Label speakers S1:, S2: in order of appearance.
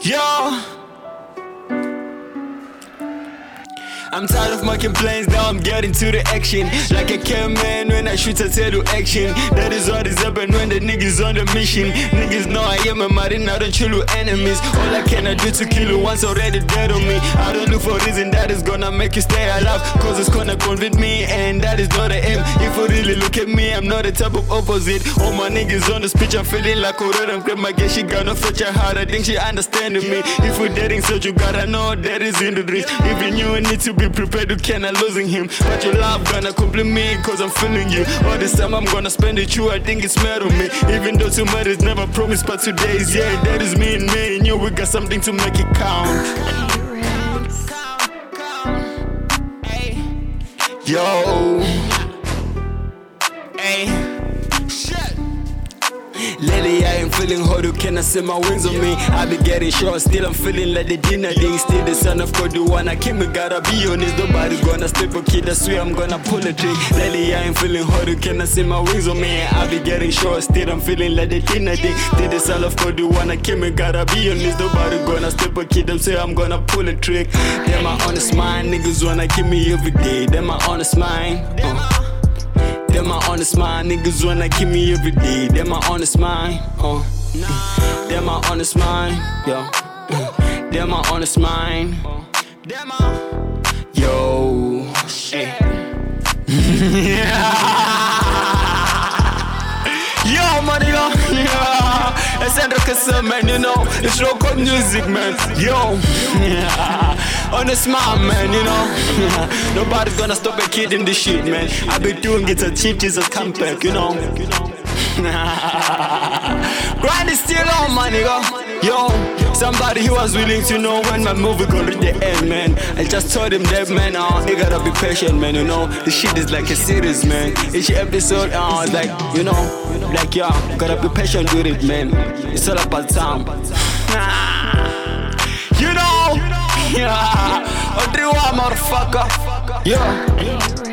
S1: Yo, I'm tired of making plans, now I'm getting to the action. Like a caveman when I shoot, I tell you action. That is what is happening when the niggas on the mission. Niggas know I am a marine, I don't chill with enemies. All I cannot do to kill you once already dead on me. I don't look for a reason that is gonna make you stay alive, cause it's gonna convict me, and that is not the aim. If you really look at me, I'm not the type of opposite. All my niggas on the speech, I'm feeling like a rhythm. Grab my girl, she gonna fetch her hard, I think she understanding me. If we're dating, so you gotta know that is in the risk. Even you need to be prepared to cannot losing him. But your love gonna compliment cause I'm feeling you. All this time I'm gonna spend it you, I think it's mad on me. Even though tomorrow is never promised, but today is, yeah. That is me and you, we got something to make it count. Yo, hey, shit. Lately I ain't feeling hot, you cannot see my wings on me. I be getting short, still I'm feeling like the dinner day. Still the son of God, the one I came, gotta be honest. Nobody gonna step a kid, I swear I'm gonna pull a trick. Lately I ain't feeling hot, you cannot see my wings on me. I be getting short, still I'm feeling like the dinner day. Still the son of God, the one I came, gotta be honest. Nobody gonna step a kid, I swear I'm gonna pull a trick. They're my honest mind, niggas wanna kill me every day. They're my honest mind. They're my honest mind, niggas wanna kill me every day. They're my honest mind, they're my honest mind, yo. They're my honest mind, yo. Hey. Yo, man, yeah. It's Andrew, man, you know. It's local music, man. Yo, honest man, you know. Nobody's gonna stop a kid in this shit, man. I be doing it a cheap Jesus come back, you know. Grind is still on, man, nigga. Yo, somebody who was willing to know when my movie gonna reach the end, man. I just told him that, man, you gotta be patient, man, you know. The shit is like a series, man. Each episode, like, you know, like, yeah, gotta be patient with it, man. It's all about time. You know, yeah, Odriwa, motherfucker. Yeah.